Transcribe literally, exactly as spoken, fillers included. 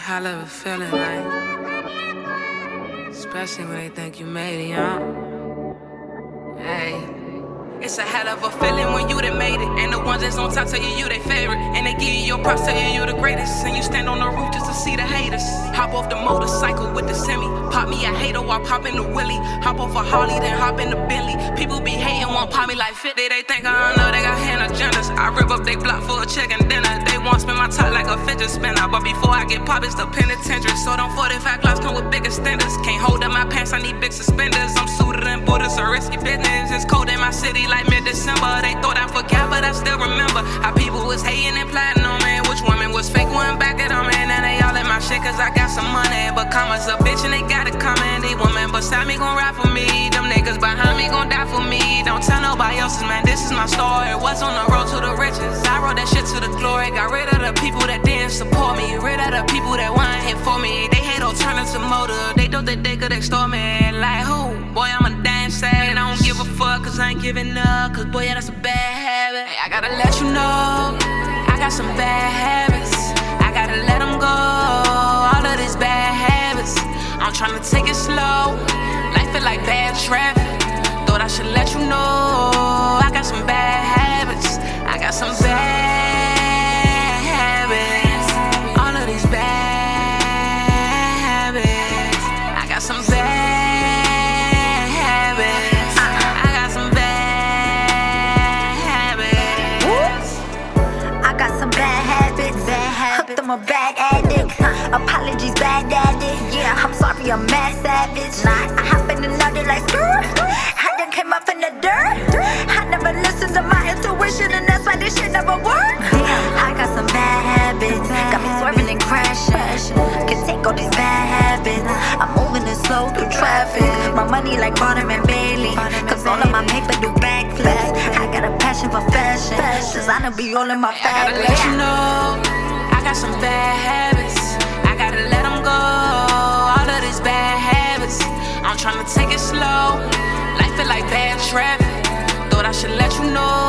hell of a feeling, like, especially when they think you made it, young. Hey. It's a hell of a feeling when you done made it. And the ones that's on top tell you you they favorite. And they give you your props, tell you you the greatest. And you stand on the roof just to see the haters. Hop off the motorcycle with the semi. Pop me a hater while popping the Willie. Hop off a Harley, then hop in the Bentley. People be hating, won't pop me like fifty. They think I don't know, they got hidden agendas. I rip up they block for a chicken dinner. They want spin my top like a fidget spinner. But before I get pop, it's the penitentiary. So them forty-five gloves come with big extenders. Can't hold up my pants, I need big suspenders. I'm suited and booted, so risky business. It's cold in my city like mid-December. They thought I forgot, but I still remember how people was hating and plotting on me. Which woman was fake, one back at them, and now they all in my shit cause I got some money. But commas a bitch and they got it coming. These women beside me gon' ride for me. Them niggas behind me gon' die for me. Don't tell nobody else's, man, this is my story. Was on the road to the riches. I wrote that shit to the glory. Got rid of the people that didn't support me. Rid of the people that weren't here for me. They hate alternative motive. They thought that they could extort me. Like who? Boy, I'm a damn sad. I don't give a fuck cause I ain't giving up. Cause boy, yeah, that's a bad habit. Hey, I gotta let you know I got some bad habits. I gotta let them go, all of these bad habits. I'm tryna take it slow. Life feel like bad traffic. Thought I should let you know I got some bad habits. I got some bad habits. All of these bad habits. I got some bad habits. I got some bad habits. I got some bad habits. Bad habits. Hooked, I'm a bad addict. Apologies, bad daddy. Yeah, I'm sorry, I'm mad savage. I hop in another like skirt. I done came up in the dirt. I never listened to my intuition, and that's why this shit never worked. I got some bad habits. Got me swerving and crashing. Can take all these bad habits. I'm moving it slow through traffic. My money like Barnum and Bailey. Cause all of my paper do backflips. I got a passion for fashion. Designer be all in my I gotta fabric. let you know I got some bad habits. I gotta let them go, all of these bad habits. I'm tryna take it slow. Life feel like bad traffic. Thought I should let you know